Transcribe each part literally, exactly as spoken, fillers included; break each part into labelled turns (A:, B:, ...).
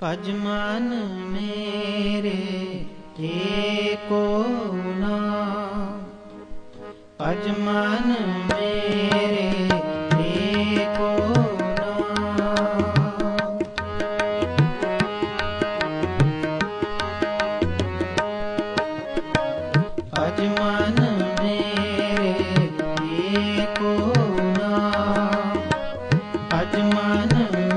A: पजमान मेरे एको नाम, पजमान मेरे एको नाम। पजमान मेरे एको नाम, पजमान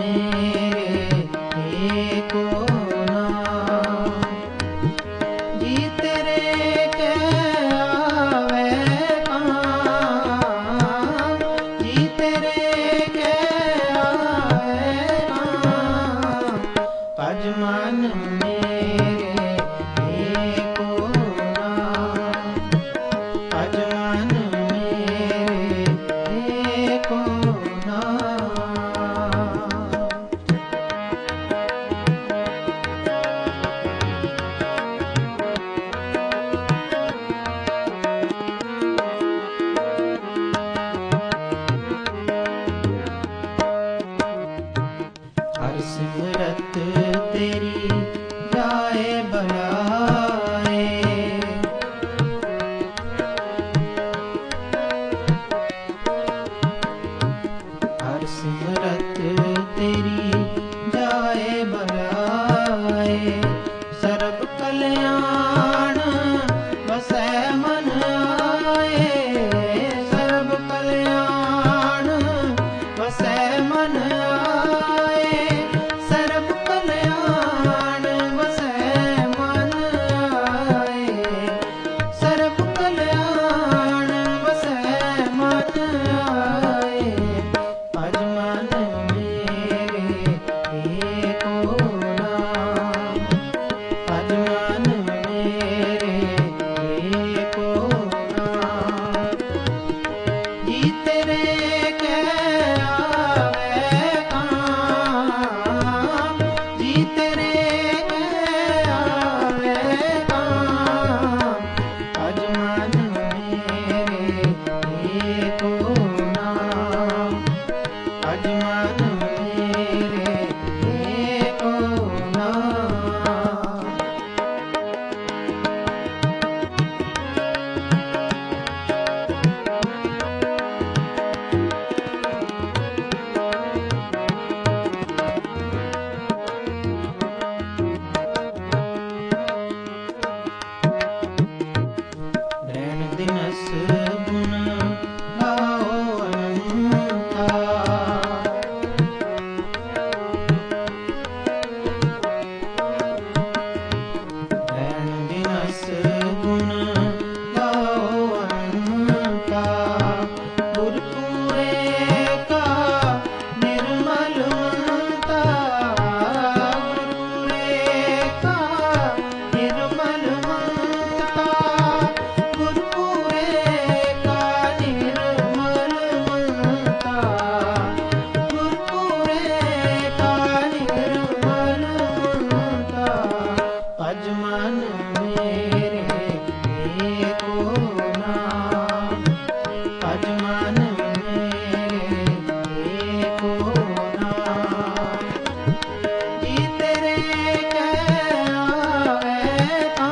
A: पजमान मेरे एको नाम, पजमान मेरे एको नाम। हर सिमरत तेरी जाए बनाए, हर सिमरत तेरी जाए बनाए। सर्ब कल्याण बसै मन आए, सर्ब कल्याण बसै मन आए। सर्ब कल्याण बसै मन आए, सर्ब कल्याण बसै मन आए। पजमान मेरे एको नाम, पजमान मेरे एको नाम। जी तेरे कै आवे काम, जी तेरे कै आवे काम। पजमान मेरे एको नाम, पजमान मेरे एको नाम। रैन दिनस गुण गाओ अनंता, रैन दिनस गुण गाओ अनंता। गुरपुरे का निर्मल मनता, गुरपुरे का निर्मल मनता। गुरपुरे का निर्मल मनता, गुरपुरे का निर्मल मनता। पजमान मेरे एको नाम, पजमान मेरे एको नाम। जी तेरे कै आवे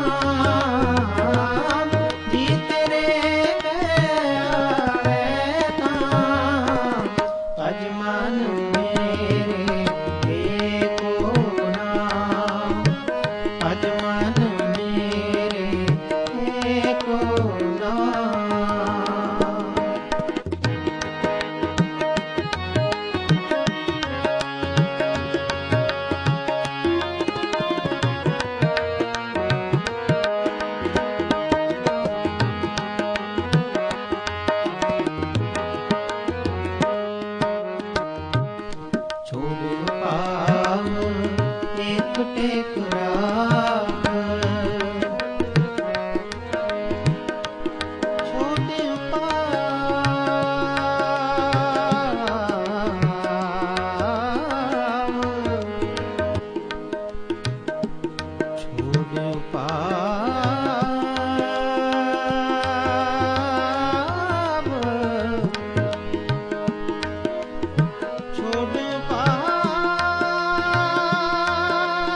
A: काम, जी तेरे कै आवे काम। पजमान मेरे एको नाम, पजमान मेरे एको नाम। छोड़ पाव एक टेक राख, छोड़ पाव, छोड़ पाव, छोड़ पाव।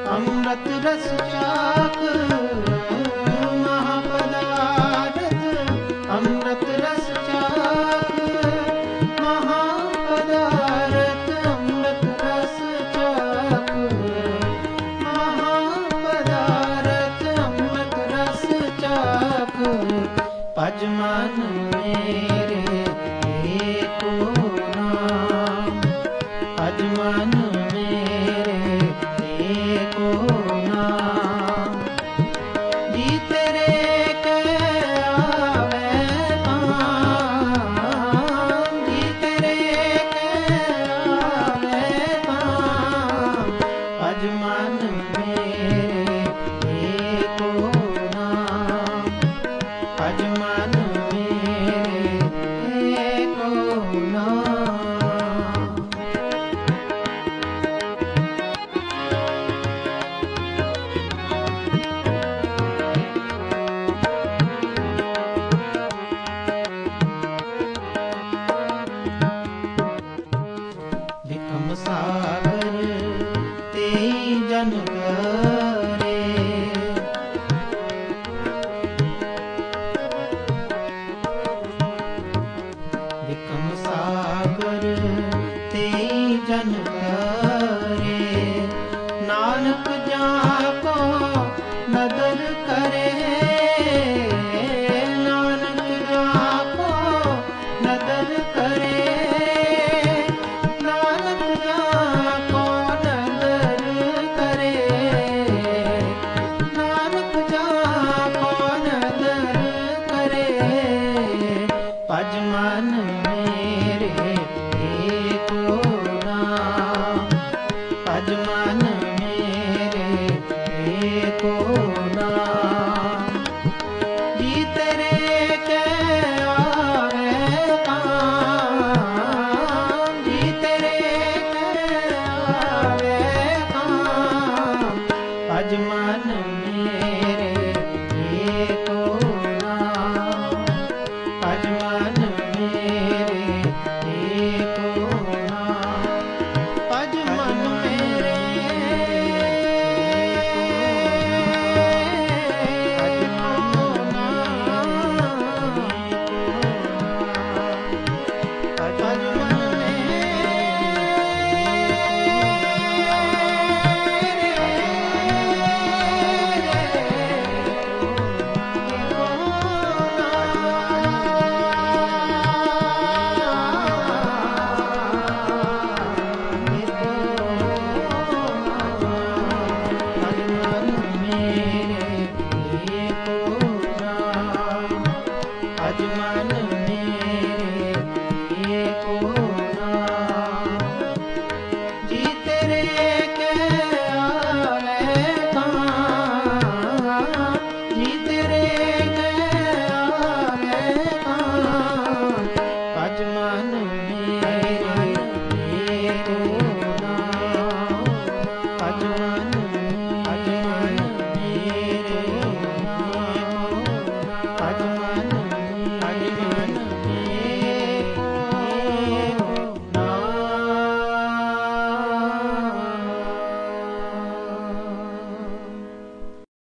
A: अमृत रस चाख महापदार्थ, अमृत रस चाख महापदार्थ, अमृत रस चाख महापदार्थ, अमृत रस चाख। भज मन मेरे एको नाम, भज मन मेरे एको नाम। जी तेरे के आवे काम, जी तेरे के आवे काम। भज मन मेरे एको नाम, भज मन मेरे एको नाम। विक्रम सागर तेई जन करे, विक्रम सागर तेई जन करे। नानक जाको नदर करे, नानक जाको नदर करे, नानक जाको नदर करे, नानक जाको नदर करे। भज मन मेरे एको नाम, भज मन मेरे एको नाम। जी तेरे के आवे काम, जी तेरे के आवे काम। भज मन